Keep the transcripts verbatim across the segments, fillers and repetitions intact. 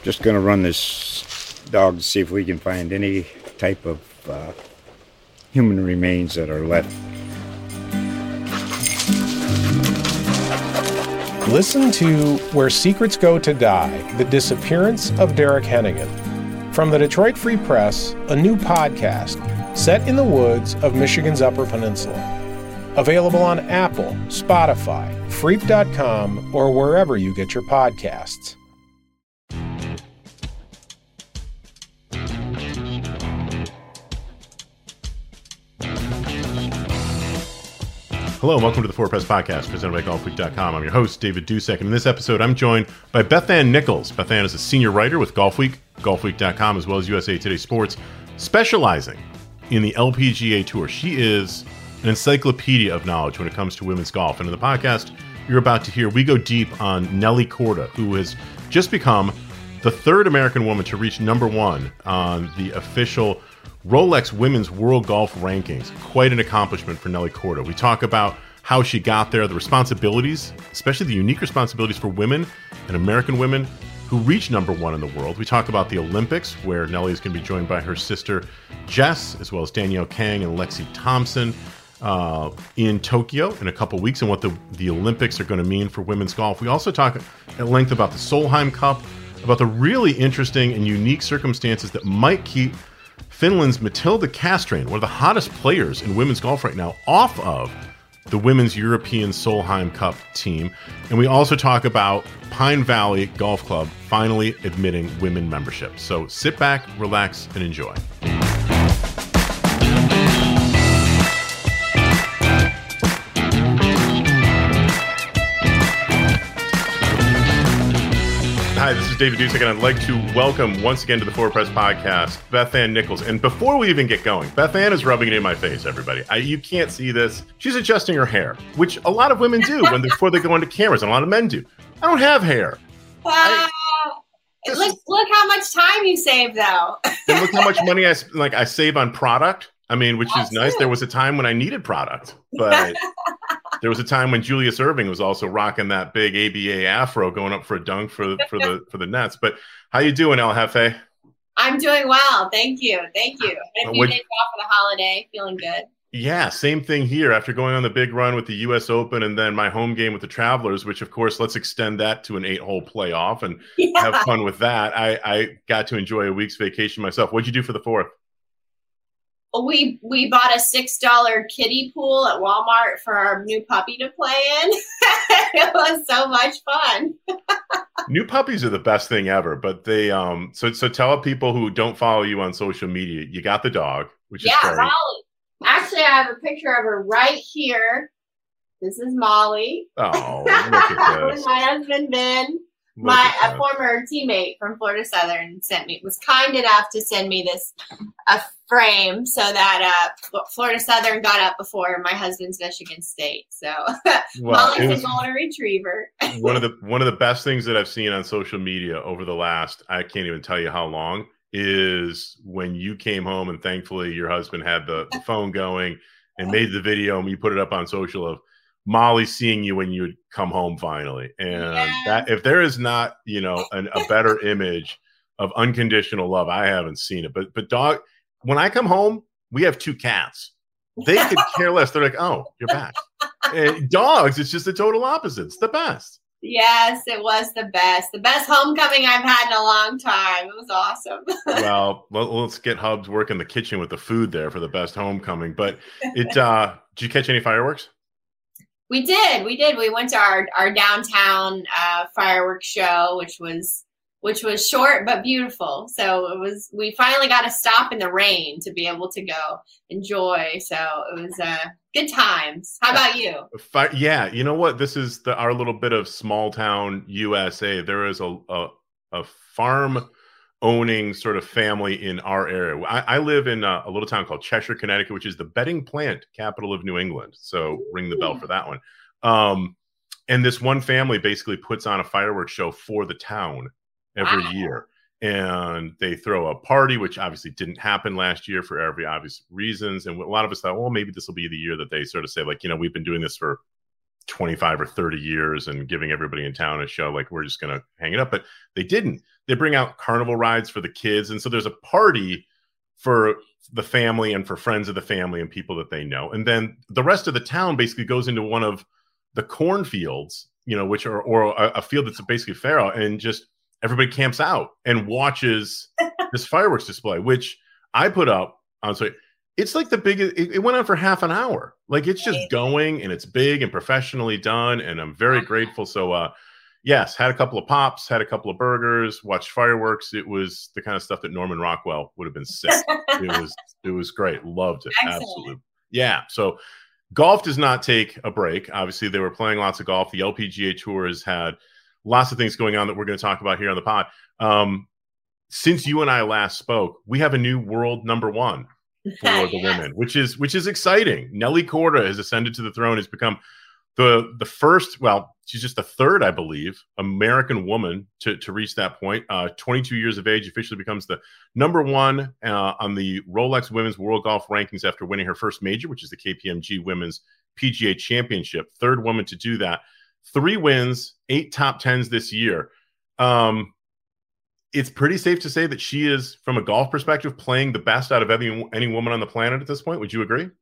Just going to run this dog to see if we can find any type of uh, human remains that are left. Listen to Where Secrets Go to Die, The Disappearance of Derek Hennigan. From the Detroit Free Press, a new podcast set in the woods of Michigan's Upper Peninsula. Available on Apple, Spotify, Freep dot com, or wherever you get your podcasts. Hello and welcome to the Four Press Podcast, presented by Golf Week dot com. I'm your host, David Dusek, and in this episode, I'm joined by Beth Ann Nichols. Beth Ann is a senior writer with Golf Week, Golf Week dot com, as well as U S A Today Sports, specializing in the L P G A Tour. She is an encyclopedia of knowledge when it comes to women's golf. And in the podcast you're about to hear, we go deep on Nelly Korda, who has just become the third American woman to reach number one on the official Rolex Women's World Golf Rankings. Quite an accomplishment for Nelly Korda. We talk about how she got there, the responsibilities, especially the unique responsibilities for women and American women who reach number one in the world. We talk about the Olympics, where Nelly is going to be joined by her sister Jess, as well as Danielle Kang and Lexi Thompson uh, in Tokyo in a couple weeks, and what the, the Olympics are going to mean for women's golf. We also talk at length about the Solheim Cup, about the really interesting and unique circumstances that might keep Finland's Matilda Kastrén, one of the hottest players in women's golf right now, off of the Women's European Solheim Cup team. And we also talk about Pine Valley Golf Club finally admitting women membership. So sit back, relax, and enjoy. Hi, this is David Dusek, and I'd like to welcome once again to the Four Press Podcast, Beth Ann Nichols. And before we even get going, Beth Ann is rubbing it in my face, everybody. I, you can't see this. She's adjusting her hair, which a lot of women do when before they go into cameras, and a lot of men do. I don't have hair. Wow. I, look, look how much time you save, though. And look how much money I like I save on product. I mean, which That's is nice. it. There was a time when I needed product, but there was a time when Julius Erving was also rocking that big A B A afro going up for a dunk for for the for the Nets. But how you doing, El Jefe? I'm doing well. Thank you. Thank you. And a few Would- days off for the holiday. Feeling good. Yeah, same thing here. After going on the big run with the U S Open and then my home game with the Travelers, which of course, let's extend that to an eight-hole playoff and Yeah. have fun with that. I, I got to enjoy a week's vacation myself. What'd you do for the fourth? We we bought a six dollar kiddie pool at Walmart for our new puppy to play in. It was so much fun. New puppies are the best thing ever, but they um so so tell people who don't follow you on social media, you got the dog, which is Yeah, great. Molly. Actually, I have a picture of her right here. This is Molly. Oh, look at this. My husband Ben. Look My at a that. former teammate from Florida Southern sent me was kind enough to send me this a frame so that uh, Florida Southern got up before my husband's Michigan State. So Well, Molly's it a was golden retriever. one of the one of the best things that I've seen on social media over the last, I can't even tell you how long, is when you came home and thankfully your husband had the, the phone going and made the video and you put it up on social of Molly seeing you when you would come home finally. And Yes. that if there is not, you know, an, a better image of unconditional love, I haven't seen it. But but dog, when I come home, we have two cats. They could care less. They're like, oh, you're back. And dogs, it's just the total opposite. It's the best. Yes, it was the best. The best homecoming I've had in a long time. It was awesome. Well, let, let's get Hubs work in the kitchen with the food there for the best homecoming. But it uh did you catch any fireworks? We did. We did. We went to our, our downtown uh, fireworks show, which was which was short but beautiful. So it was. We finally got to stop in the rain to be able to go enjoy. So it was uh, good times. How about you? Fi- yeah, you know what? This is the, our little bit of small town U S A. There is a a, a farm owning sort of family in our area. I, I live in a, a little town called Cheshire, Connecticut, which is the bedding plant capital of New England. So ring the bell for that one. Um, and this one family basically puts on a fireworks show for the town every Wow. year. And they throw a party, which obviously didn't happen last year for every obvious reasons. And a lot of us thought, well, maybe this will be the year that they sort of say, like, you know, we've been doing this for twenty-five or thirty years and giving everybody in town a show, like we're just going to hang it up. But they didn't. they bring out carnival rides for the kids. And so there's a party for the family and for friends of the family and people that they know. And then the rest of the town basically goes into one of the cornfields, you know, which are, or a, a field that's basically feral, and just everybody camps out and watches this fireworks display, which I put up on. So it's like the biggest, it, it went on for half an hour. Like it's just going, and it's big and professionally done. And I'm very grateful. So, uh, yes, had a couple of pops, had a couple of burgers, watched fireworks. It was the kind of stuff that Norman Rockwell would have been sick. It was, it was great. Loved it. Excellent. Absolutely. Yeah. So golf does not take a break. Obviously, they were playing lots of golf. The L P G A Tour has had lots of things going on that we're going to talk about here on the pod. Um, since you and I last spoke, we have a new world number one for the Yes. women, which is which is exciting. Nelly Korda has ascended to the throne, has become the the first, well, she's just the third, I believe, American woman to, to reach that point. Uh, twenty-two years of age, officially becomes the number one uh, on the Rolex Women's World Golf Rankings after winning her first major, which is the K P M G Women's P G A Championship. Third woman to do that. Three wins, eight top tens this year. Um, it's pretty safe to say that she is, from a golf perspective, playing the best out of any, any woman on the planet at this point. Would you agree?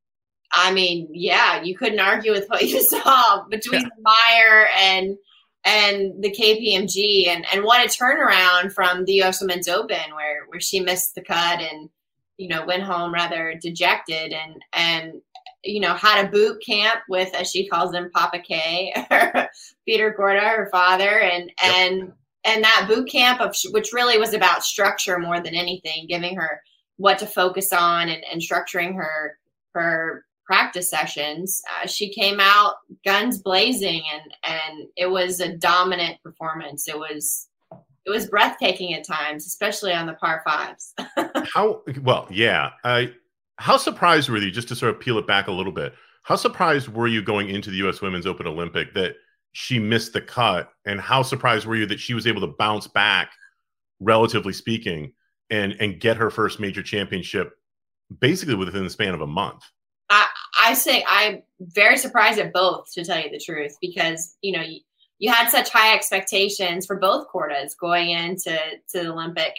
I mean, yeah, you couldn't argue with what you saw between yeah. Meyer and and the K P M G, and and what a turnaround from the U S Women's Open, where where she missed the cut and, you know, went home rather dejected, and and you know, had a boot camp with, as she calls him, Papa K, Peter Korda, her father, and yep. and and that boot camp of which really was about structure more than anything, giving her what to focus on and, and structuring her her practice sessions. Uh, she came out guns blazing, and and it was a dominant performance. It was it was breathtaking at times, especially on the par fives. How well, yeah. I how surprised were you, just to sort of peel it back a little bit? How surprised were you going into the U S Women's Open Olympic that she missed the cut, and how surprised were you that she was able to bounce back, relatively speaking, and and get her first major championship basically within the span of a month? I, I say I'm very surprised at both, to tell you the truth, because, you know, you, you had such high expectations for both Kordas going into to the Olympic.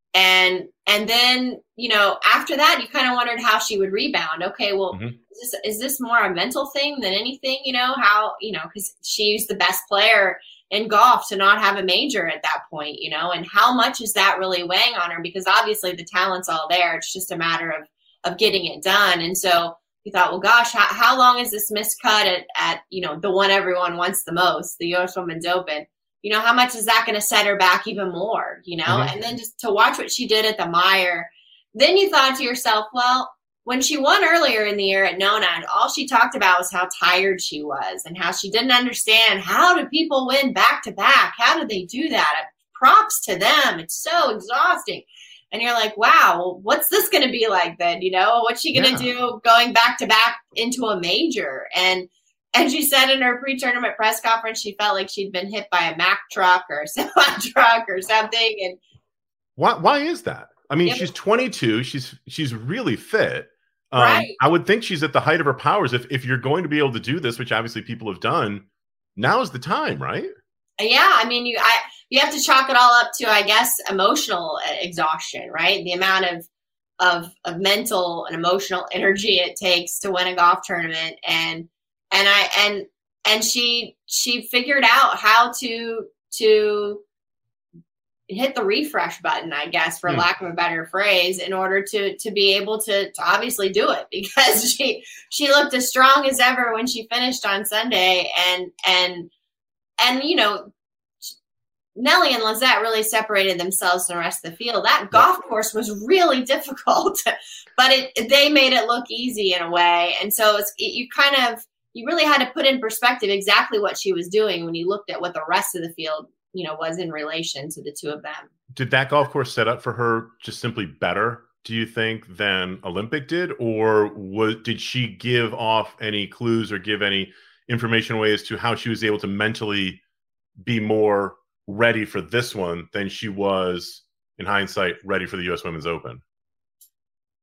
And and then, you know, after that, you kind of wondered how she would rebound. Okay, well, mm-hmm. is, this, is this more a mental thing than anything? You know, how, you know, because she's the best player in golf to not have a major at that point, you know, and how much is that really weighing on her? Because obviously the talent's all there. It's just a matter of of getting it done. And so we thought, well, gosh, how, how long is this miscut at, at, you know, the one everyone wants the most, the U S Women's Open? You know, how much is that going to set her back even more, you know? Mm-hmm. And then just to watch what she did at the Meyer, then you thought to yourself, well, when she won earlier in the year at Nona, all she talked about was how tired she was and how she didn't understand, how do people win back to back? How do they do that? Props to them. It's so exhausting. And you're like, wow, well, what's this going to be like then? You know, what's she going to yeah. do going back to back into a major? And and she said in her pre-tournament press conference, she felt like she'd been hit by a Mack truck or a semi truck or something. And why why is that? I mean, she's twenty-two. She's she's really fit. Um, right. I would think she's at the height of her powers. If if you're going to be able to do this, which obviously people have done, now is the time, right? Yeah, I mean, you I you have to chalk it all up to, I guess, emotional exhaustion, right? The amount of of of mental and emotional energy it takes to win a golf tournament, and and I and and she she figured out how to to hit the refresh button, I guess, for mm. lack of a better phrase, in order to to be able to, to obviously do it, because she she looked as strong as ever when she finished on Sunday, and and and you know, Nelly and Lizette really separated themselves from the rest of the field. That golf course was really difficult, but it they made it look easy in a way, and so it's it, you kind of you really had to put in perspective exactly what she was doing when you looked at what the rest of the field, you know, was in relation to the two of them. Did that golf course set up for her just simply better, do you think, than Olympic did? Or was, did she give off any clues or give any information away as to how she was able to mentally be more ready for this one than she was, in hindsight, ready for the U S Women's Open?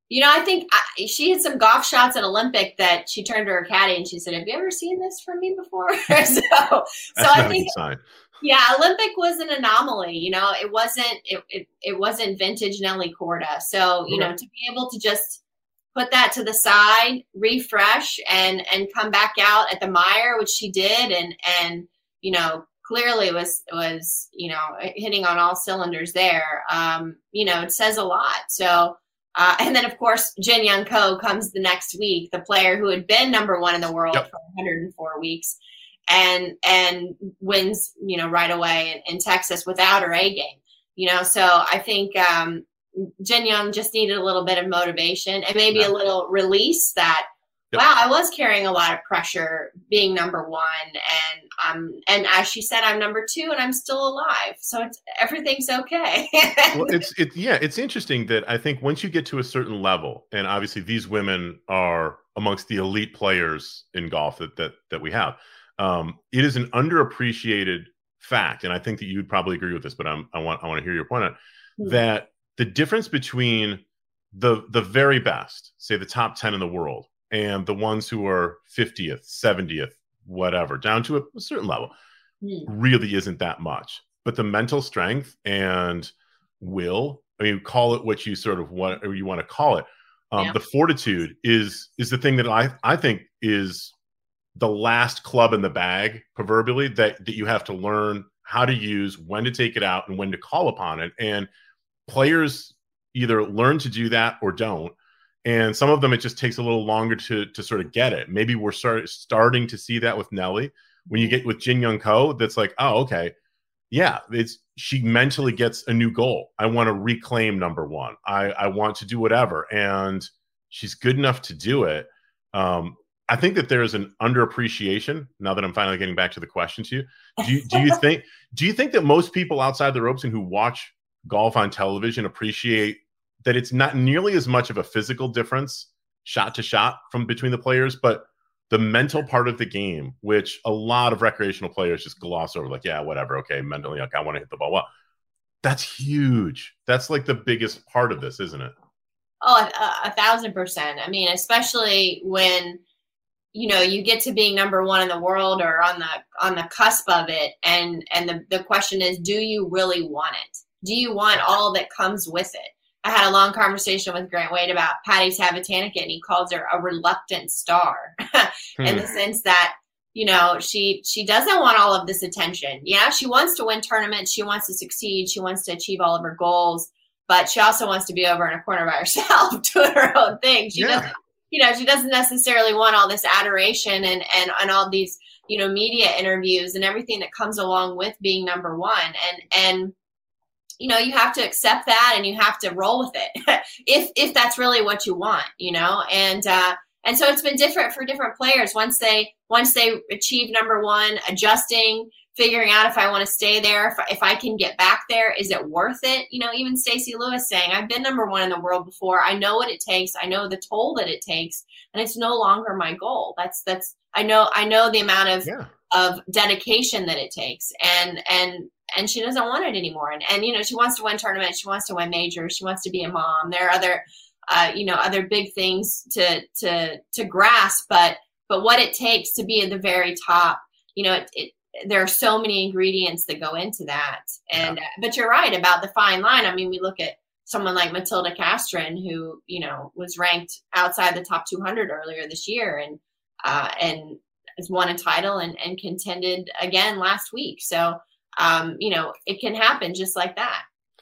You know, I think I, she had some golf shots at Olympic that she turned to her caddy and she said, "Have you ever seen this from me before?" so, That's so not I a think, good sign. yeah, Olympic was an anomaly. You know, it wasn't it it, it wasn't vintage Nelly Korda. So you Okay. know, to be able to just put that to the side, refresh, and and come back out at the Meijer, which she did, and and you know, clearly was was you know hitting on all cylinders there. Um, you know, it says a lot. So. Uh, and then, of course, Jin Young Ko comes the next week, the player who had been number one in the world Yep. for one hundred four weeks, and and wins, you know, right away in, in Texas without her A game. You know, so I think um, Jin Young just needed a little bit of motivation and maybe Yeah. a little release that, Yep. wow, I was carrying a lot of pressure being number one, and um, and as she said, I'm number two, and I'm still alive, so it's, everything's okay. Well, it's it yeah, it's interesting that I think once you get to a certain level, and obviously these women are amongst the elite players in golf that that that we have. Um, it is an underappreciated fact, and I think that you'd probably agree with this, but I'm, I want I want to hear your point on it, Hmm. that the difference between the the very best, say the top ten in the world, and the ones who are fiftieth, seventieth, whatever, down to a, a certain level, Hmm. really isn't that much. But the mental strength and will, I mean, call it what you sort of want, or you want to call it, um, Yeah. the fortitude is is the thing that I I think is the last club in the bag, proverbially, that that you have to learn how to use, when to take it out, and when to call upon it. And players either learn to do that or don't. And some of them, it just takes a little longer to to sort of get it. Maybe we're start, starting to see that with Nelly. When you get with Jin Young Ko, that's like, oh, okay. Yeah, it's she mentally gets a new goal. I want to reclaim number one. I, I want to do whatever. And she's good enough to do it. Um, I think that there's an underappreciation, now that I'm finally getting back to the question to you. Do you, do you think do you think that most people outside the ropes and who watch golf on television appreciate that it's not nearly as much of a physical difference shot to shot from between the players, but the mental part of the game, which a lot of recreational players just gloss over, like, yeah, whatever, okay, mentally, like, I want to hit the ball well. That's huge. That's like the biggest part of this, isn't it? Oh, a, a thousand percent. I mean, especially when, you know, you get to being number one in the world or on the on the cusp of it, and and the, the question is, do you really want it? Do you want all that comes with it? I had a long conversation with Grant Wade about Patty Tavatanaka, and he calls her a reluctant star in the sense that, you know, she she doesn't want all of this attention. Yeah, she wants to win tournaments. She wants to succeed. She wants to achieve all of her goals. But she also wants to be over in a corner by herself doing her own thing. She Yeah. doesn't, you know, she doesn't necessarily want all this adoration and, and, and all these, you know, media interviews and everything that comes along with being number one. And, and, you know, you have to accept that and you have to roll with it if, if that's really what you want, you know, and, uh, and so it's been different for different players. Once they, once they achieve number one, adjusting, figuring out if I want to stay there, if, if I can get back there, is it worth it? You know, even Stacey Lewis saying, I've been number one in the world before. I know what it takes. I know the toll that it takes, and it's no longer my goal. That's, that's, I know, I know the amount of, Yeah. of dedication that it takes, and, and, and she doesn't want it anymore. And, and, you know, she wants to win tournaments. She wants to win majors. She wants to be a mom. There are other, uh, you know, other big things to, to, to grasp, but, but what it takes to be at the very top, you know, it, it there are so many ingredients that go into that. And, Yeah. uh, but you're right about the fine line. I mean, we look at someone like Matilda Castren, who, you know, was ranked outside the top two hundred earlier this year, and, uh, and has won a title and, and contended again last week. So, um, you know, it can happen just like that.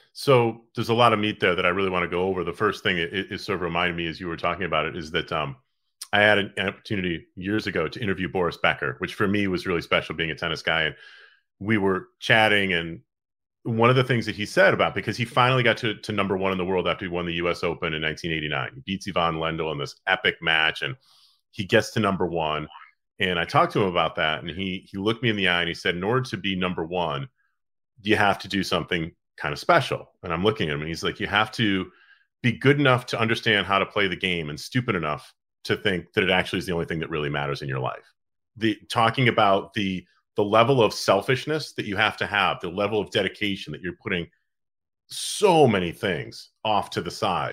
So there's a lot of meat there that I really want to go over. The first thing it, it, it sort of reminded me as you were talking about it is that um, I had an opportunity years ago to interview Boris Becker, which for me was really special being a tennis guy. And we were chatting, and one of the things that he said about, because he finally got to, to number one in the world after he won the U S Open in nineteen eighty-nine. He beats Yvonne Lendl in this epic match, and he gets to number one. And I talked to him about that, and he he looked me in the eye and he said, in order to be number one, you have to do something kind of special. And I'm looking at him, and he's like, you have to be good enough to understand how to play the game and stupid enough to think that it actually is the only thing that really matters in your life. The talking about the the level of selfishness that you have to have, the level of dedication that you're putting so many things off to the side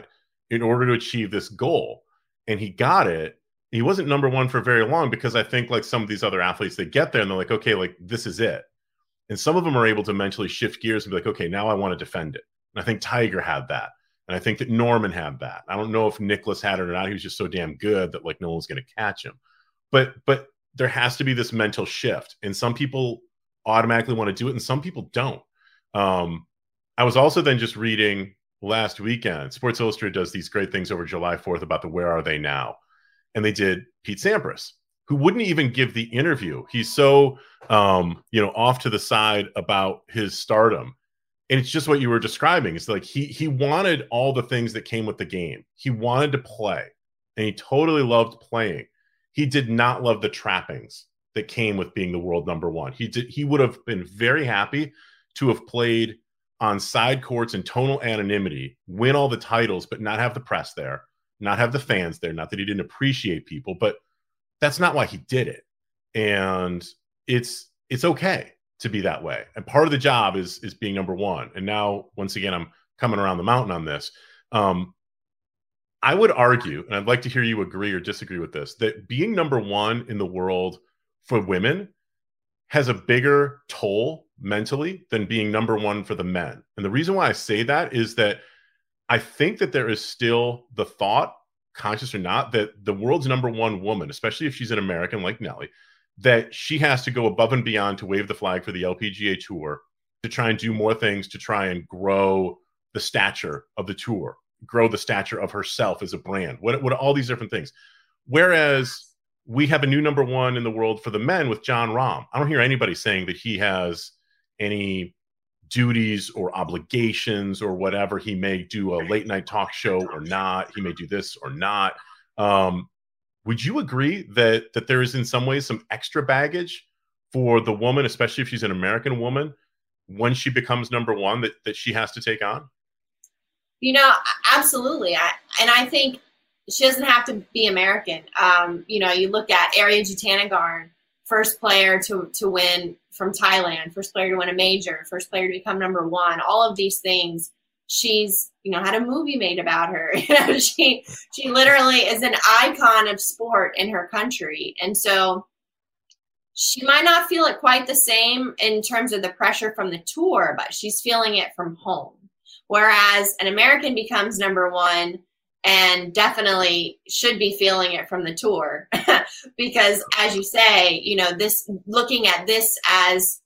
in order to achieve this goal. And he got it. He wasn't number one for very long because I think like some of these other athletes, they get there and they're like, okay, like this is it. And some of them are able to mentally shift gears and be like, okay, now I want to defend it. And I think Tiger had that. And I think that Norman had that. I don't know if Nicholas had it or not. He was just so damn good that like no one's going to catch him. But but there has to be this mental shift. And some people automatically want to do it and some people don't. Um, I was also then just reading last weekend, Sports Illustrated does these great things over July fourth about the Where Are They Now? And they did Pete Sampras, who wouldn't even give the interview. He's so, um, you know, off to the side about his stardom. And it's just what you were describing. It's like he he wanted all the things that came with the game. He wanted to play, and he totally loved playing. He did not love the trappings that came with being the world number one. He did. He would have been very happy to have played on side courts in total anonymity, win all the titles, but not have the press there, not have the fans there. Not that he didn't appreciate people, but that's not why he did it. And it's it's okay to be that way. And part of the job is is being number one. And now, once again, I'm coming around the mountain on this. Um, I would argue, and I'd like to hear you agree or disagree with this, that being number one in the world for women has a bigger toll mentally than being number one for the men. And the reason why I say that is that I think that there is still the thought, conscious or not, that the world's number one woman, especially if she's an American like Nelly, that she has to go above and beyond to wave the flag for the L P G A Tour, to try and do more things to try and grow the stature of the tour, grow the stature of herself as a brand, what, what all these different things. Whereas we have a new number one in the world for the men with Jon Rahm. I don't hear anybody saying that he has any duties or obligations or whatever. He may do a late night talk show or not. He may do this or not. Um, would you agree that that there is in some ways some extra baggage for the woman, especially if she's an American woman, when she becomes number one, that, that she has to take on? You know, absolutely. I, and I think she doesn't have to be American. Um, you know, you look at Ariya Jutanugarn, first player to, to win from Thailand, first player to win a major, first player to become number one, all of these things. She's, you know, had a movie made about her. You know, she, she literally is an icon of sport in her country. And so she might not feel it quite the same in terms of the pressure from the tour, but she's feeling it from home. Whereas an American becomes number one and definitely should be feeling it from the tour because, as you say, you know, this looking at this as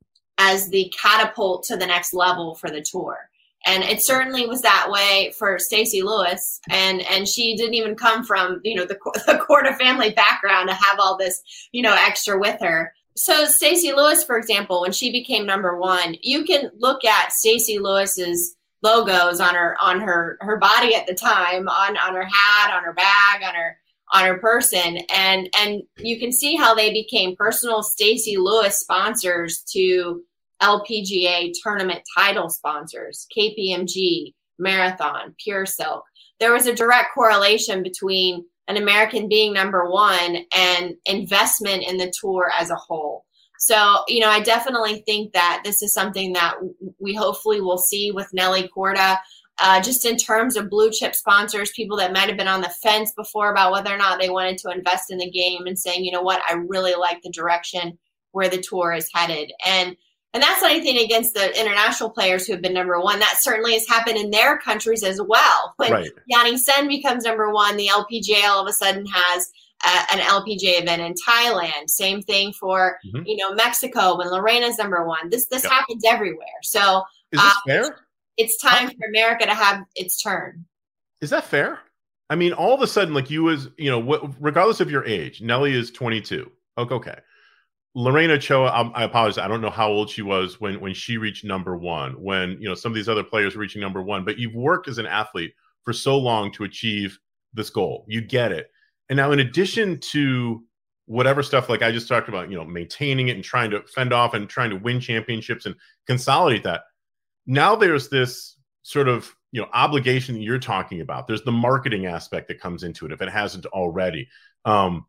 as the catapult to the next level for the tour. And it certainly was that way for Stacey Lewis, and and she didn't even come from, you know, the the Korda family background to have all this, you know, extra with her. So Stacey Lewis, for example, when she became number one, you can look at Stacey Lewis's logos on her on her her body at the time, on on her hat, on her bag, on her on her person, and and you can see how they became personal Stacey Lewis sponsors to L P G A tournament title sponsors, K P M G, Marathon, Pure Silk. There was a direct correlation between an American being number one and investment in the tour as a whole. So, you know, I definitely think that this is something that we hopefully will see with Nelly Korda, uh, just in terms of blue chip sponsors, people that might have been on the fence before about whether or not they wanted to invest in the game and saying, you know what, I really like the direction where the tour is headed. And and that's not anything against the international players who have been number one. That certainly has happened in their countries as well. When right. Yanni Sen becomes number one, the L P G A all of a sudden has Uh, an L P G A event in Thailand. Same thing for, mm-hmm. you know, Mexico when Lorena's number one. This this yep. happens everywhere. So is this uh, fair? It's, it's time How? for America to have its turn. Is that fair? I mean, all of a sudden, like you as, you know, what, regardless of your age, Nelly is twenty-two. Okay. okay. Lorena Ochoa, I, I apologize. I don't know how old she was when, when she reached number one, when, you know, some of these other players were reaching number one, but you've worked as an athlete for so long to achieve this goal. You get it. And now, in addition to whatever stuff like I just talked about, you know, maintaining it and trying to fend off and trying to win championships and consolidate that, now there's this sort of, you know, obligation that you're talking about. There's the marketing aspect that comes into it if it hasn't already. Um,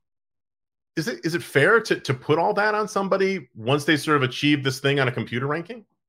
is it is it fair to to put all that on somebody once they sort of achieve this thing on a computer ranking?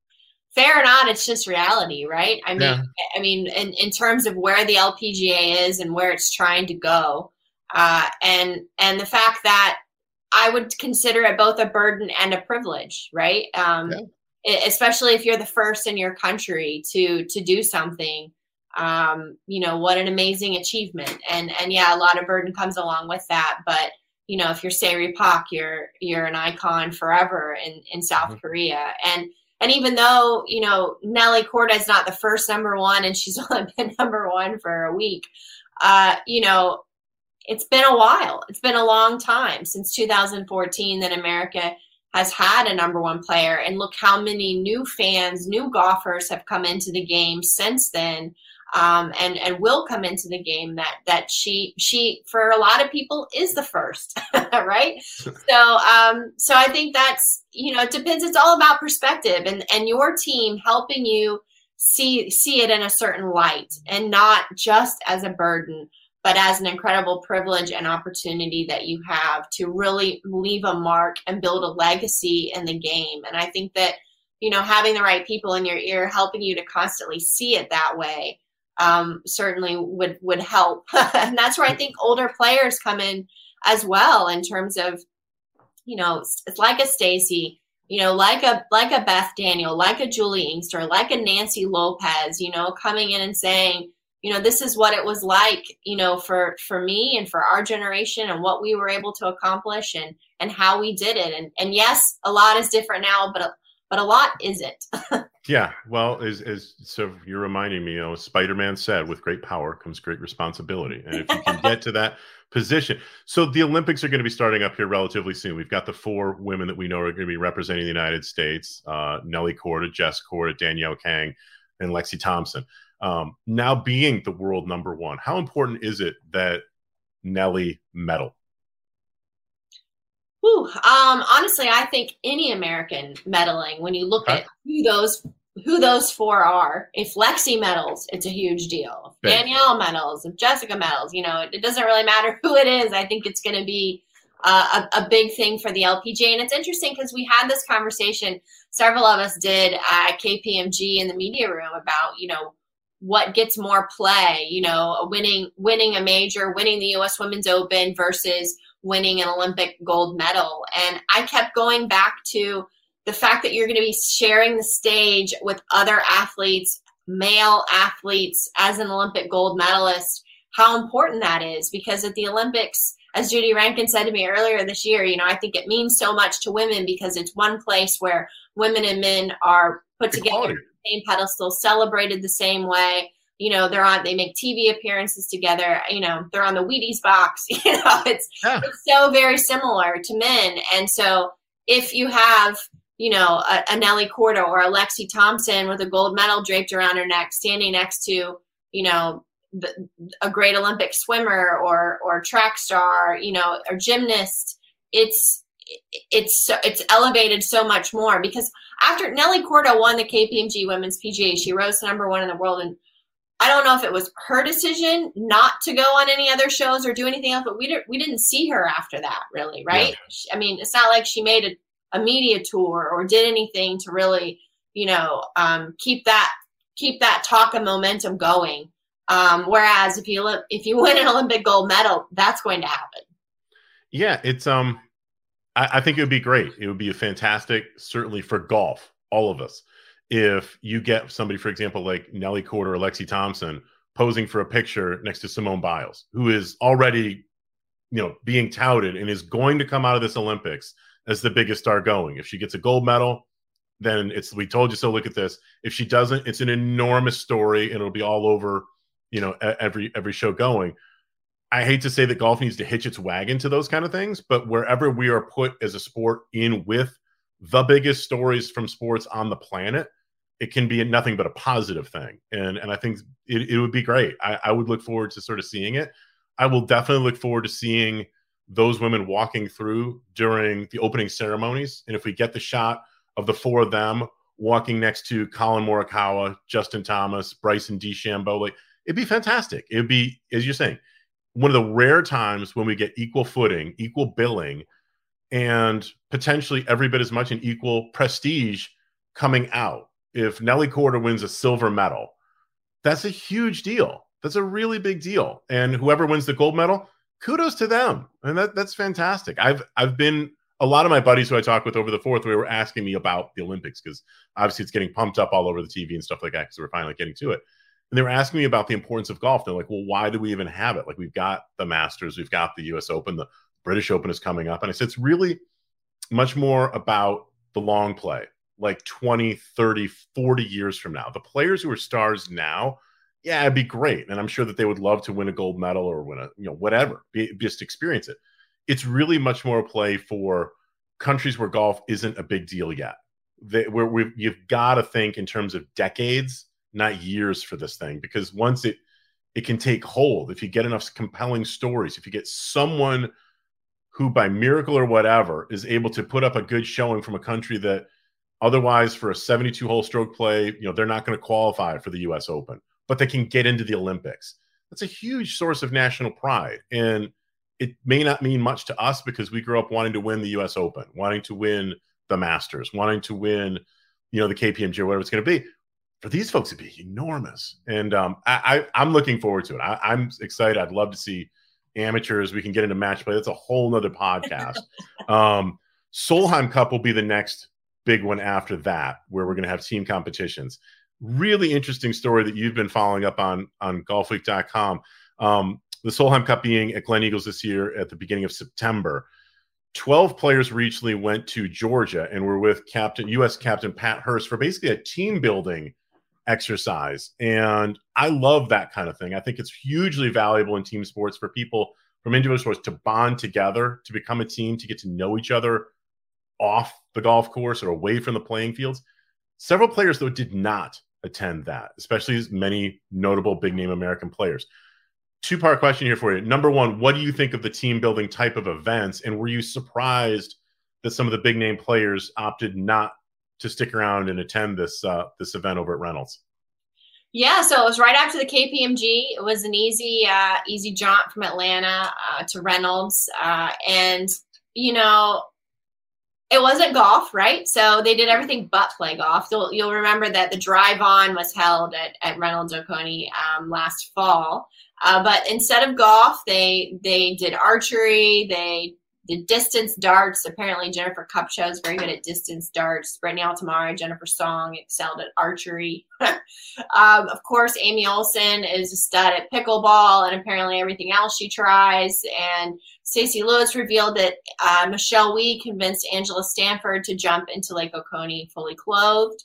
fair or not, it's just reality, right? I mean, Yeah. I mean, in, in terms of where the L P G A is and where it's trying to go, uh, and and the fact that I would consider it both a burden and a privilege, right? Um, Yeah. Especially if you're the first in your country to to do something. Um, you know, what an amazing achievement, and and yeah, a lot of burden comes along with that, but. You know, if you're Saeri Pak, you're you're an icon forever in, in South mm-hmm. Korea. And and even though, you know, Nelly Korda is not the first number one and she's only been number one for a week, uh, you know, it's been a while. It's been a long time since two thousand fourteen that America has had a number one player. And look how many new fans, new golfers have come into the game since then. Um, and, and will come into the game that, that she, she, for a lot of people is the first, right? So, um, so I think that's, you know, it depends. It's all about perspective and, and your team helping you see, see it in a certain light and not just as a burden, but as an incredible privilege and opportunity that you have to really leave a mark and build a legacy in the game. And I think that, you know, having the right people in your ear, helping you to constantly see it that way, Um, certainly would would help. And that's where I think older players come in as well in terms of, you know, it's, it's like a Stacy, you know, like a like a Beth Daniel, like a Julie Inkster, like a Nancy Lopez, you know, coming in and saying, you know, this is what it was like, you know, for for me and for our generation and what we were able to accomplish and and how we did it. And and yes, a lot is different now, but a, but a lot isn't. Yeah, well, as, as so you're reminding me, you know, Spider-Man said, with great power comes great responsibility. And if you can get to that position. So the Olympics are going to be starting up here relatively soon. We've got the four women that we know are going to be representing the United States, uh, Nelly Korda, Jess Korda, Danielle Kang, and Lexi Thompson. Um, now being the world number one, how important is it that Nelly medal? Whew, um, honestly, I think any American medaling, when you look okay. at who those who those four are, if Lexi medals, it's a huge deal. If Danielle medals, if Jessica medals, you know, it, it doesn't really matter who it is. I think it's going to be uh, a, a big thing for the L P G A. And it's interesting because we had this conversation, several of us did at K P M G in the media room about, you know, what gets more play, you know, winning winning a major, winning the U S Women's Open versus winning an Olympic gold medal. And I kept going back to the fact that you're going to be sharing the stage with other athletes, male athletes, as an Olympic gold medalist, how important that is. Because at the Olympics, as Judy Rankin said to me earlier this year, you know, I think it means so much to women because it's one place where women and men are put together on the same pedestal, celebrated the same way. You know, they're on, they make T V appearances together, you know, they're on the Wheaties box, you know, it's, yeah. it's so very similar to men. And so if you have, you know, a, a Nelly Korda or a Lexi Thompson with a gold medal draped around her neck, standing next to, you know, the, a great Olympic swimmer or, or track star, you know, or gymnast, it's, it's, it's elevated so much more because after Nelly Korda won the K P M G Women's P G A, she rose to number one in the world. And I don't know if it was her decision not to go on any other shows or do anything else, but we didn't we didn't see her after that, really, right? Yeah. I mean, it's not like she made a, a media tour or did anything to really, you know, um, keep that keep that talk and momentum going. Um, whereas if you if you win an Olympic gold medal, that's going to happen. Yeah, it's um, I, I think it would be great. It would be a fantastic, certainly for golf, all of us. If you get somebody, for example, like Nelly Korda or Lexi Thompson posing for a picture next to Simone Biles, who is already, you know, being touted and is going to come out of this Olympics as the biggest star going. If she gets a gold medal, then it's, we told you so, look at this. If she doesn't, it's an enormous story and it'll be all over, you know, every, every show going. I hate to say that golf needs to hitch its wagon to those kind of things, but wherever we are put as a sport in with the biggest stories from sports on the planet, it can be nothing but a positive thing. And, and I think it, it would be great. I, I would look forward to sort of seeing it. I will definitely look forward to seeing those women walking through during the opening ceremonies. And if we get the shot of the four of them walking next to Colin Morikawa, Justin Thomas, Bryson DeChambeau, like, it'd be fantastic. It'd be, as you're saying, one of the rare times when we get equal footing, equal billing, and potentially every bit as much in equal prestige coming out. if Nelly Korda wins a silver medal, that's a huge deal. That's a really big deal. And whoever wins the gold medal, kudos to them. And that that's fantastic. I've I've been a lot of my buddies who I talked with over the fourth, we were asking me about the Olympics because obviously it's getting pumped up all over the T V and stuff like that because we're finally getting to it. And they were asking me about the importance of golf. They're like, well, why do we even have it? Like, we've got the Masters, we've got the U S Open, the British Open is coming up. And I said, it's really much more about the long play, like twenty, thirty, forty years from now. The players who are stars now, yeah, it'd be great. And I'm sure that they would love to win a gold medal or win a, you know, whatever, be, just experience it. It's really much more a play for countries where golf isn't a big deal yet. They, where we've, you've got to think in terms of decades, not years for this thing, because once it it can take hold, if you get enough compelling stories, if you get someone who by miracle or whatever is able to put up a good showing from a country that otherwise for a seventy-two hole stroke play, you know, they're not going to qualify for the U S Open, but they can get into the Olympics. That's a huge source of national pride. And it may not mean much to us because we grew up wanting to win the U S Open, wanting to win the Masters, wanting to win, you know, the K P M G or whatever it's going to be. For these folks, it'd be enormous. And um, I, I, I'm looking forward to it. I, I'm excited. I'd love to see amateurs. We can get into match play. That's a whole nother podcast. um, Solheim Cup will be the next big one after that, where we're going to have team competitions. Really interesting story that you've been following up on on golf week dot com. Um, the Solheim Cup being at Glen Eagles this year at the beginning of September. twelve players recently went to Georgia and were with Captain U S Captain Pat Hurst for basically a team building exercise. And I love that kind of thing. I think it's hugely valuable in team sports for people from individual sports to bond together, to become a team, to get to know each other off the golf course or away from the playing fields. Several players, though, did not attend that, especially as many notable big name American players. Two-part question here for you. Number one, what do you think of the team building type of events? And were you surprised that some of the big name players opted not to stick around and attend this uh, this event over at Reynolds? Yeah, so it was right after the K P M G. It was an easy uh, easy jaunt from Atlanta uh, to Reynolds. Uh, and, you know, it wasn't golf, right? So they did everything but play golf. You'll, you'll remember that the drive-on was held at, at Reynolds Oconee um, last fall. Uh, but instead of golf, they they did archery, they did distance darts. Apparently Jennifer Kupcho is very good at distance darts. Brittany Altamara, Jennifer Song excelled at archery. um, of course, Amy Olsen is a stud at pickleball and apparently everything else she tries. And Stacey Lewis revealed that uh, Michelle Wee convinced Angela Stanford to jump into Lake Oconee fully clothed.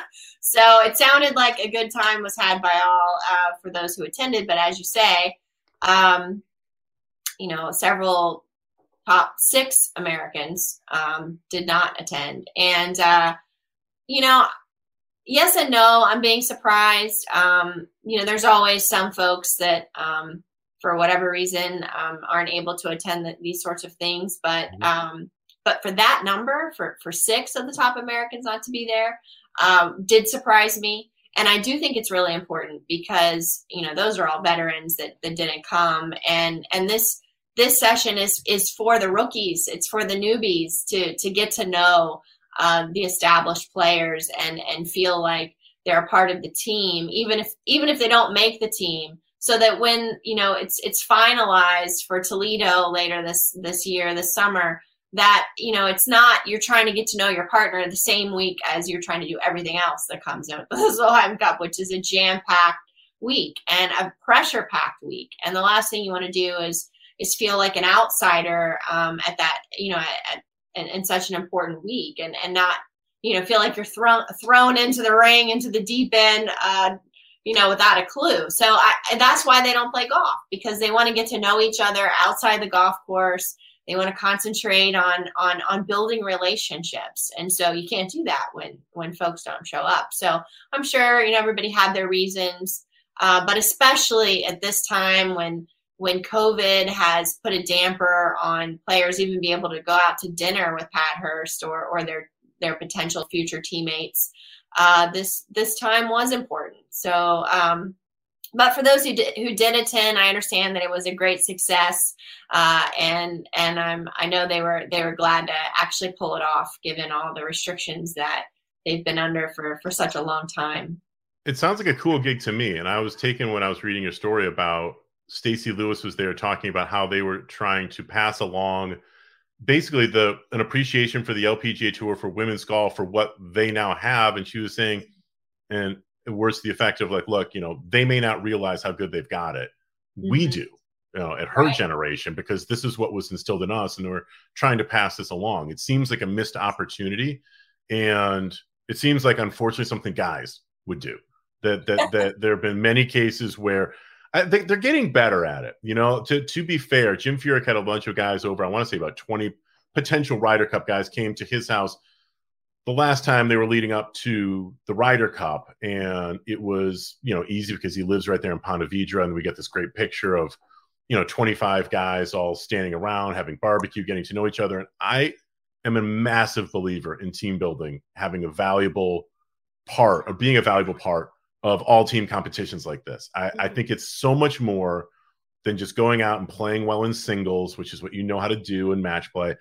So it sounded like a good time was had by all uh, for those who attended. But as you say, um, you know, several top six Americans um, did not attend. And, uh, you know, yes and no, I'm being surprised. Um, you know, there's always some folks that, um, for whatever reason, um, aren't able to attend the, these sorts of things. But um, but for that number, for, for six of the top Americans not to be there, um, did surprise me. And I do think it's really important because, you know, those are all veterans that, that didn't come. And and this this session is is for the rookies. It's for the newbies to to get to know um, the established players and and feel like they're a part of the team, even if even if they don't make the team. So that when, you know, it's it's finalized for Toledo later this this year, this summer, that, you know, it's not you're trying to get to know your partner the same week as you're trying to do everything else that comes in with the Solheim Cup, which is a jam-packed week and a pressure-packed week. And the last thing you want to do is is feel like an outsider um, at that, you know, at, at, in such an important week and, and not, you know, feel like you're thrown thrown into the ring, into the deep end, uh, you know, without a clue. So I, that's why they don't play golf, because they want to get to know each other outside the golf course. They want to concentrate on, on, on building relationships. And so you can't do that when, when folks don't show up. So I'm sure, you know, everybody had their reasons, uh, but especially at this time when, when COVID has put a damper on players even be able to go out to dinner with Pat Hurst or, or their, their potential future teammates. Uh, this this time was important. So, um, but for those who did who did attend, I understand that it was a great success, uh, and and I'm I know they were they were glad to actually pull it off, given all the restrictions that they've been under for for such a long time. It sounds like a cool gig to me, and I was taken when I was reading your story about Stacey Lewis was there talking about how they were trying to pass along basically the an appreciation for the L P G A Tour, for women's golf, for what they now have. And she was saying, and words to the effect of like, look, you know, they may not realize how good they've got it. Mm-hmm. We do, you know, at her right. generation, because this is what was instilled in us, and we're trying to pass this along. It seems like a missed opportunity, and it seems like, unfortunately, something guys would do. That that that there have been many cases where I think they're getting better at it. You know, to to be fair, Jim Furyk had a bunch of guys over. I want to say about twenty potential Ryder Cup guys came to his house the last time they were leading up to the Ryder Cup, and it was, you know, easy because he lives right there in Ponte Vedra, and we get this great picture of, you know, twenty-five guys all standing around having barbecue, getting to know each other. And I am a massive believer in team building, having a valuable part, or being a valuable part of all team competitions like this. I, I think it's so much more than just going out and playing well in singles, which is what you know how to do in match play.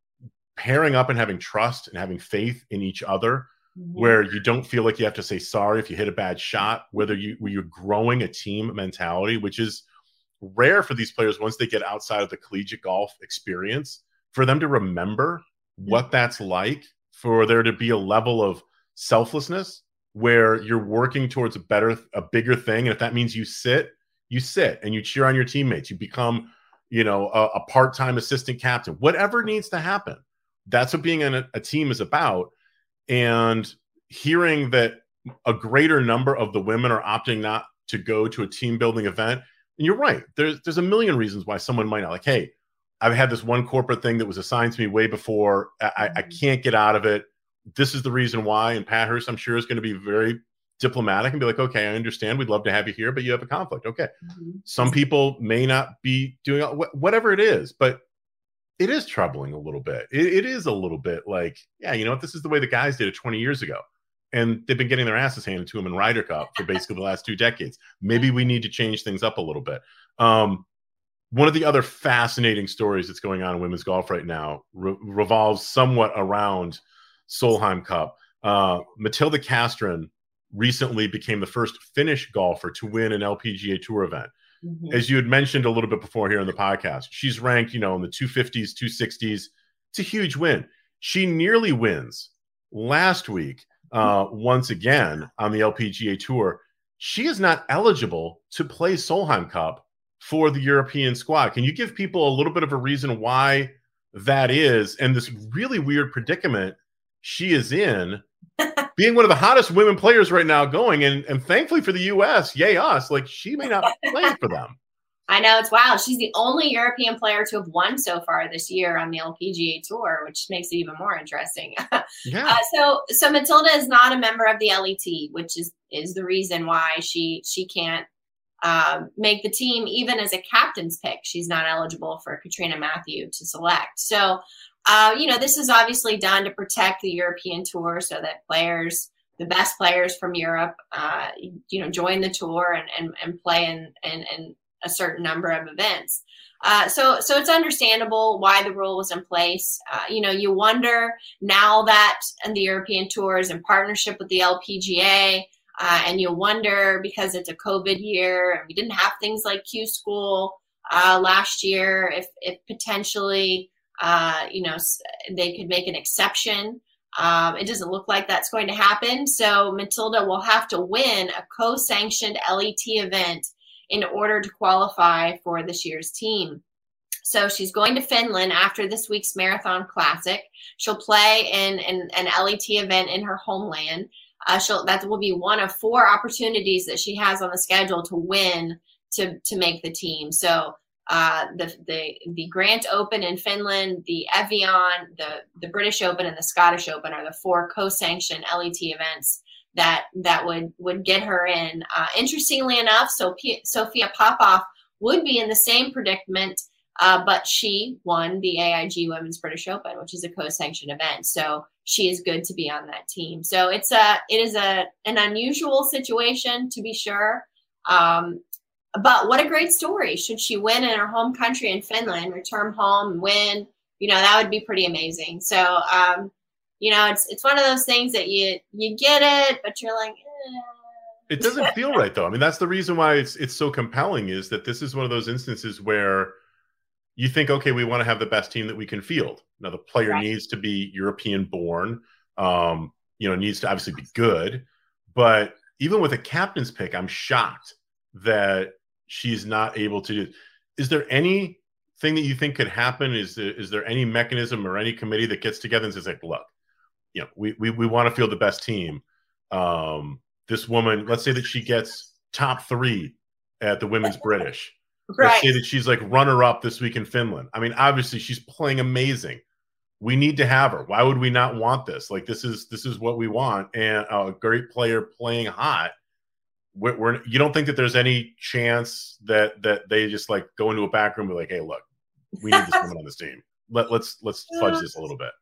Pairing up and having trust and having faith in each other, mm-hmm. where you don't feel like you have to say sorry if you hit a bad shot, whether you, where you're growing a team mentality, which is rare for these players once they get outside of the collegiate golf experience, for them to remember mm-hmm. what that's like, for there to be a level of selflessness where you're working towards a better, a bigger thing. And if that means you sit, you sit and you cheer on your teammates, you become, you know, a, a part-time assistant captain, whatever needs to happen. That's what being in a, a team is about. And hearing that a greater number of the women are opting not to go to a team building event. And you're right. There's, there's a million reasons why someone might not, like, hey, I've had this one corporate thing that was assigned to me way before. I, I can't get out of it. This is the reason why. And Pat Hurst, I'm sure, is going to be very diplomatic and be like, okay, I understand. We'd love to have you here, but you have a conflict. Okay. Mm-hmm. Some people may not be doing whatever it is, but it is troubling a little bit. It, it is a little bit like, yeah, you know what? This is the way the guys did it twenty years ago. And they've been getting their asses handed to them in Ryder Cup for basically the last two decades. Maybe we need to change things up a little bit. Um, one of the other fascinating stories that's going on in women's golf right now re- revolves somewhat around Solheim Cup. Uh, Matilda Castren recently became the first Finnish golfer to win an L P G A Tour event. Mm-hmm. As you had mentioned a little bit before here in the podcast, she's ranked, you know, in the two fifties, two sixties. It's a huge win. She nearly wins last week uh, once again on the L P G A Tour. She is not eligible to play Solheim Cup for the European squad. Can you give people a little bit of a reason why that is, and this really weird predicament she is in, being one of the hottest women players right now going, and, and thankfully for the U S, yay us, like she may not play for them. I know, it's wild. She's the only European player to have won so far this year on the L P G A Tour, which makes it even more interesting. Yeah. Uh, so, so Matilda is not a member of the L E T, which is is the reason why she she can't um, make the team, even as a captain's pick. She's not eligible for Katrina Matthew to select. So, uh, you know, this is obviously done to protect the European Tour, so that players, the best players from Europe, uh, you know, join the tour and and, and play in and and. a certain number of events. Uh, so, so it's understandable why the rule was in place. Uh, you know, you wonder now that the European Tour is in partnership with the L P G A, uh, and you wonder because it's a COVID year and we didn't have things like Q School uh, last year, if, if potentially, uh, you know, they could make an exception. Um, it doesn't look like that's going to happen. So Matilda will have to win a co-sanctioned L E T event in order to qualify for this year's team. So she's going to Finland after this week's Marathon Classic. She'll play in, in an L E T event in her homeland. Uh, she'll, that will be one of four opportunities that she has on the schedule to win to, to make the team. So uh, the, the, the Grant Open in Finland, the Evian, the, the British Open, and the Scottish Open are the four co-sanctioned L E T events that that would, would get her in. Uh, interestingly enough, so P- Sophia Popov would be in the same predicament, uh, but she won the A I G Women's British Open, which is a co-sanctioned event. So she is good to be on that team. So it's a it is a an unusual situation, to be sure. Um, but what a great story. Should she win in her home country in Finland, return home and win, you know, that would be pretty amazing. So, um, you know, it's it's one of those things that you you get it, but you're like, eh. It doesn't feel right, though. I mean, that's the reason why it's it's so compelling, is that this is one of those instances where you think, okay, we want to have the best team that we can field. Now, the player right. needs to be European-born, um, you know, needs to obviously be good. But even with a captain's pick, I'm shocked that she's not able to do. Is there anything that you think could happen? Is there, is there any mechanism or any committee that gets together and says, like, look, you know, we we, we want to field the best team. Um, this woman, let's say that she gets top three at the Women's British. Right. Let's say that she's like runner-up this week in Finland. I mean, obviously she's playing amazing. We need to have her. Why would we not want this? Like, this is this is what we want, and a great player playing hot. We're, we're you don't think that there's any chance that that they just like go into a back room and be like, hey, look, we need this woman on this team. Let let's let's fudge this a little bit.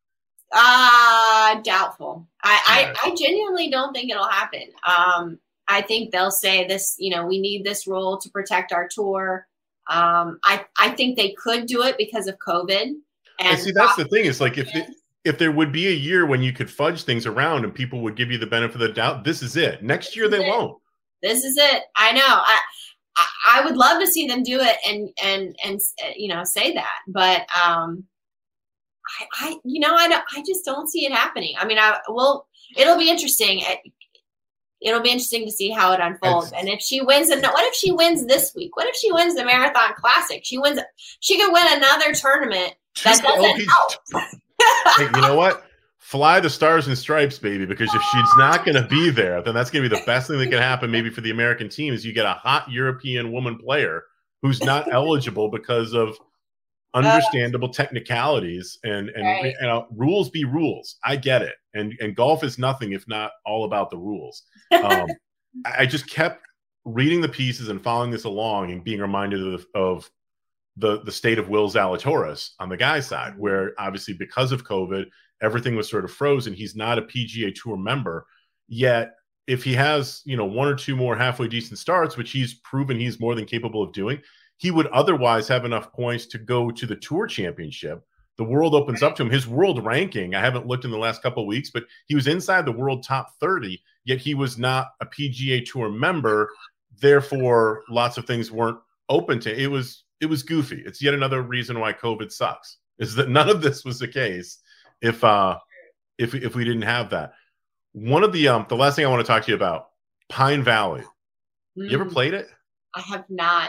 Uh doubtful. I, I, I genuinely don't think it'll happen. Um, I think they'll say this, you know, we need this rule to protect our tour. Um, I, I think they could do it because of COVID. And, and see, that's the thing. Is like, if, it, if there would be a year when you could fudge things around and people would give you the benefit of the doubt, this is it. Next year, they it. won't. This is it. I know. I, I, I would love to see them do it and, and, and, you know, say that, but, um, I, I, you know, I don't, I just don't see it happening. I mean, I will, it'll be interesting. It'll be interesting to see how it unfolds. It's, and if she wins, and what if she wins this week? What if she wins the Marathon Classic? She wins, she could win another tournament that doesn't help. Hey, you know what? Fly the stars and stripes, baby, because if she's not going to be there, then that's going to be the best thing that can happen maybe for the American team is you get a hot European woman player who's not eligible because of understandable technicalities and and, right. and uh, rules be rules. I get it, and and golf is nothing if not all about the rules. Um, I just kept reading the pieces and following this along and being reminded of, of the the state of Will Zalatoris on the guy's side, where obviously because of COVID, everything was sort of frozen. He's not a P G A Tour member yet. If he has, you know, one or two more halfway decent starts, which he's proven he's more than capable of doing, he would otherwise have enough points to go to the Tour Championship. The world opens up to him. His world ranking, I haven't looked in the last couple of weeks, but he was inside the world top thirty, yet he was not a P G A Tour member. Therefore, lots of things weren't open to him. It was, it was goofy. It's yet another reason why COVID sucks, is that none of this was the case if uh, if, if we didn't have that. One of the, um, the last thing I want to talk to you about, Pine Valley. Mm. You ever played it? I have not.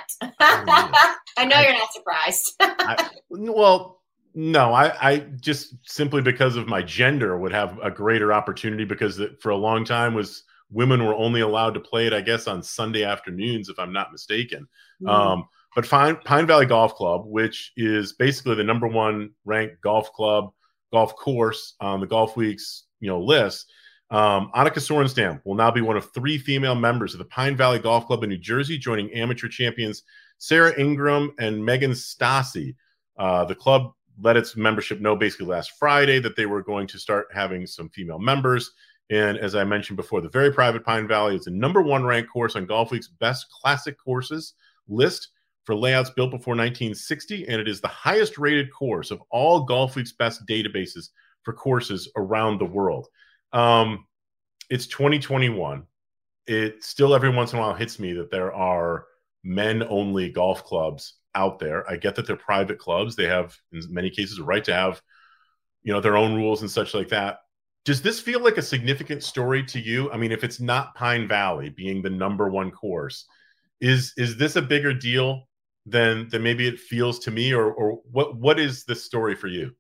I know I, you're not surprised. I, well, no, I, I just simply because of my gender would have a greater opportunity because it, for a long time was women were only allowed to play it, I guess, on Sunday afternoons, if I'm not mistaken. Mm. Um, but Pine, Pine Valley Golf Club, which is basically the number one ranked golf club, golf course on the Golf Week's you know list. Um, Annika Sorenstam will now be one of three female members of the Pine Valley Golf Club in New Jersey, joining amateur champions Sarah Ingram and Megan Stassi. Uh, the club let its membership know basically last Friday that they were going to start having some female members. And as I mentioned before, the very private Pine Valley is the number one ranked course on Golf Week's best classic courses list for layouts built before nineteen sixty, and it is the highest rated course of all Golf Week's best databases for courses around the world. Um, it's twenty twenty-one. It still every once in a while hits me that there are men-only golf clubs out there. I get that they're private clubs. They have, in many cases, a right to have, you know, their own rules and such like that. Does this feel like a significant story to you? I mean, if it's not Pine Valley being the number one course, is is this a bigger deal than than maybe it feels to me, or or what what is this story for you?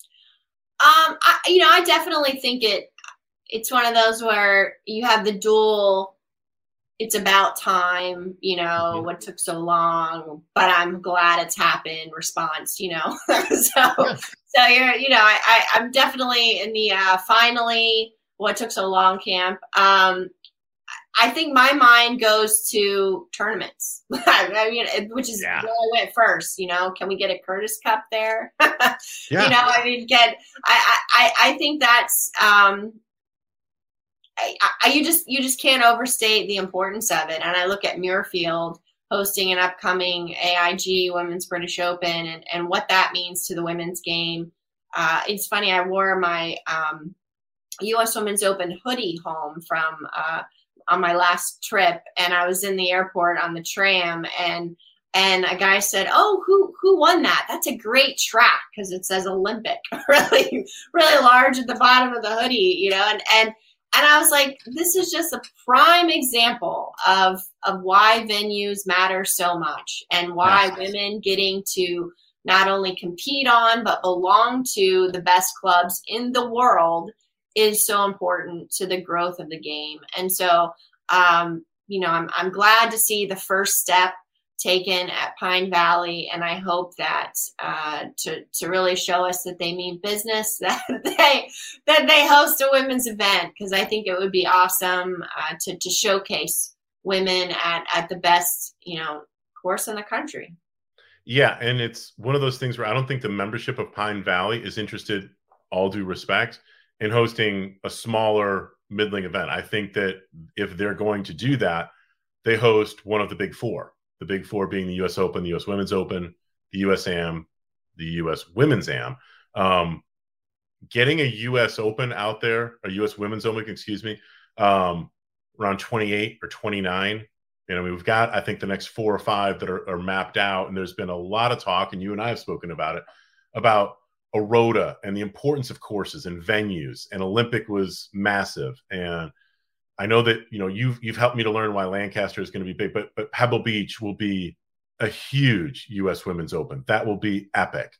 Um, I, you know, I definitely think it. It's one of those where you have the dual, it's about time, you know, mm-hmm. what took so long, but I'm glad it's happened response, you know. so yeah. so you're, you know, I, I, I'm definitely in the uh, finally what took so long camp. Um, I think my mind goes to tournaments, I mean, which is yeah. where I went first, you know, can we get a Curtis Cup there? yeah. You know, I mean, get, I, I, I think that's, um, I, I, you just you just can't overstate the importance of it. And I look at Muirfield hosting an upcoming A I G Women's British Open and, and what that means to the women's game. Uh, it's funny, I wore my um, U S Women's Open hoodie home from uh, on my last trip, and I was in the airport on the tram, and and a guy said, "Oh, who who won that? That's a great track," because it says Olympic really really large at the bottom of the hoodie, you know, and and and I was like, this is just a prime example of of why venues matter so much, and why Yes. women getting to not only compete on but belong to the best clubs in the world is so important to the growth of the game. And so, um, you know, I'm I'm glad to see the first step taken at Pine Valley, and I hope that uh, to to really show us that they mean business, that they that they host a women's event, because I think it would be awesome uh, to to showcase women at at the best, you know, course in the country. Yeah, and it's one of those things where I don't think the membership of Pine Valley is interested, all due respect, in hosting a smaller middling event. I think that if they're going to do that, they host one of the big four. The big four being the U S Open, the U S Women's Open, the U S A M, the U S Women's A M. Um, getting a U S Open out there, a U S Women's Open, excuse me, um, around twenty-eight or twenty-nine. You know, we've got, I think, the next four or five that are, are mapped out. And there's been a lot of talk, and you and I have spoken about it, about a rota and the importance of courses and venues. And Olympic was massive. And I know that, you know, you've you've helped me to learn why Lancaster is going to be big, but but Pebble Beach will be a huge U S Women's Open. That will be epic.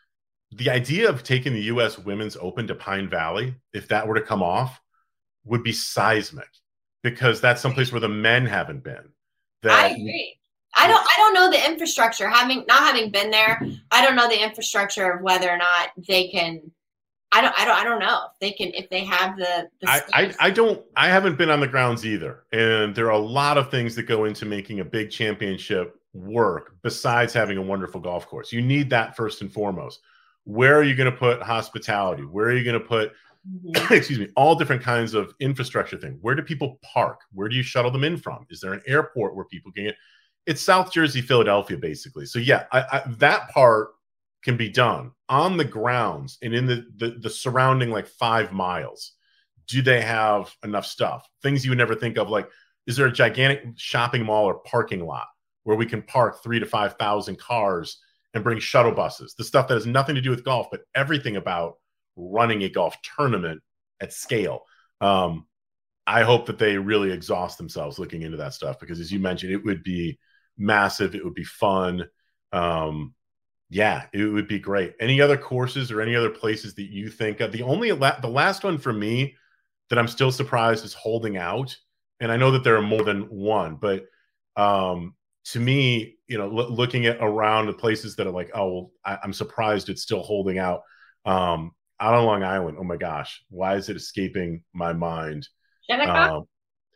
The idea of taking the U S Women's Open to Pine Valley, if that were to come off, would be seismic, because that's someplace where the men haven't been. That, I agree. I don't I don't know the infrastructure. Having not having been there, I don't know the infrastructure of whether or not they can. I don't, I don't, I don't know if they can, if they have the. the I, I, I don't, I haven't been on the grounds either. And there are a lot of things that go into making a big championship work besides having a wonderful golf course. You need that first and foremost. Where are you going to put hospitality? Where are you going to put, mm-hmm. excuse me, all different kinds of infrastructure thing? Where do people park? Where do you shuttle them in from? Is there an airport where people can get? It's South Jersey, Philadelphia, basically. So yeah, I, I, that part can be done on the grounds and in the, the the surrounding like five miles. Do they have enough stuff? Things you would never think of, like, is there a gigantic shopping mall or parking lot where we can park three to five thousand cars and bring shuttle buses? The stuff that has nothing to do with golf, but everything about running a golf tournament at scale. Um, I hope that they really exhaust themselves looking into that stuff, because as you mentioned, it would be massive. It would be fun. Um, Yeah, it would be great. Any other courses or any other places that you think of? The only la- the last one for me that I'm still surprised is holding out, and I know that there are more than one, but um, to me, you know, l- looking at around the places that are like, oh, well, I- I'm surprised it's still holding out. Um, out on Long Island, oh my gosh, why is it escaping my mind? Shinnecock? Um,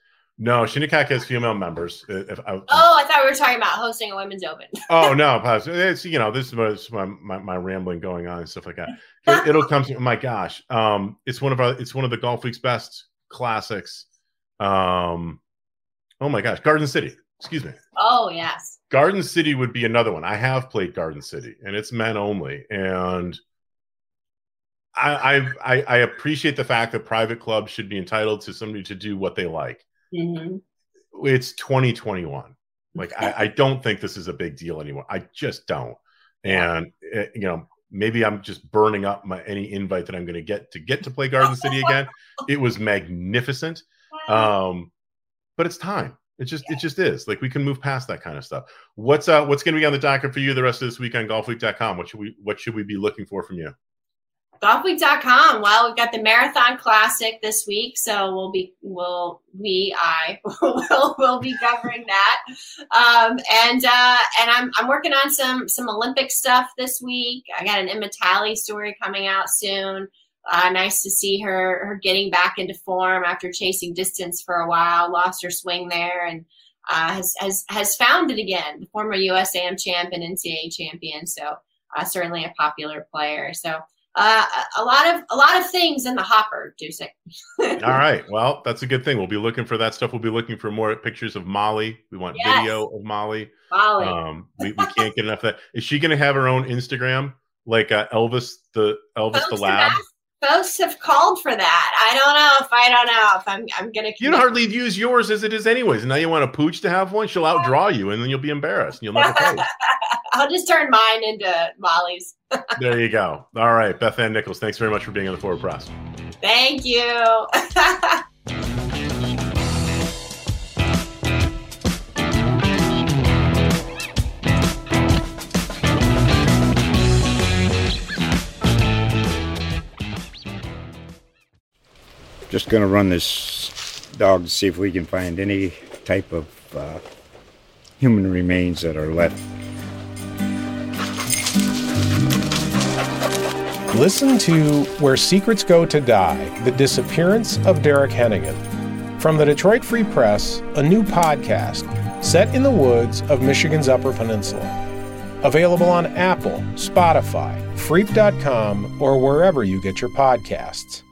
No, Shinnecock has female members. If I, oh, I thought we were talking about hosting a women's open. oh no, it's, you know, this is my, my my rambling going on and stuff like that. It, it'll come to, oh my gosh, um, it's one of our, it's one of the Golf Week's best classics. Um, oh my gosh, Garden City. Excuse me. Oh yes, Garden City would be another one. I have played Garden City, and it's men only, and I I I appreciate the fact that private clubs should be entitled to somebody to do what they like. Mm-hmm. It's twenty twenty-one. Like, I, I don't think this is a big deal anymore. I just don't. And, it, you know, maybe I'm just burning up my any invite that I'm going to get to get to play Garden City again. It was magnificent. Um, but it's time. It just it just is. Like, we can move past that kind of stuff. What's uh what's going to be on the docket for you the rest of this week on golf week dot com? What should we what should we be looking for from you? golf week dot com. Well, we've got the Marathon Classic this week, so we'll be, we'll, we, I will, will be covering that. Um, and, uh, and I'm, I'm working on some, some Olympic stuff this week. I got an Emma Talley story coming out soon. Uh, nice to see her, her getting back into form after chasing distance for a while, lost her swing there, and, uh, has, has, has found it again. The former U S A M champ and N C A A champion. So, uh, certainly a popular player. So, Uh, a lot of a lot of things in the hopper, Dusek. All right. Well, that's a good thing. We'll be looking for that stuff. We'll be looking for more pictures of Molly. We want Yes. video of Molly. Molly. Um, we, we can't get enough of that. Is she going to have her own Instagram, like uh, Elvis the Elvis Elvis the Lab? Sebast- Folks have called for that. I don't know if I don't know if I'm I'm gonna. You don't hardly use yours as it is, anyways. And now you want a pooch to have one? She'll outdraw you, and then you'll be embarrassed. And you'll never pay. I'll just turn mine into Molly's. There you go. All right, Beth Ann Nichols, thanks very much for being on the Forward Press. Thank you. Just going to run this dog to see if we can find any type of uh, human remains that are left. Listen to Where Secrets Go to Die, The Disappearance of Derek Hennigan. From the Detroit Free Press, a new podcast set in the woods of Michigan's Upper Peninsula. Available on Apple, Spotify, Freep dot com, or wherever you get your podcasts.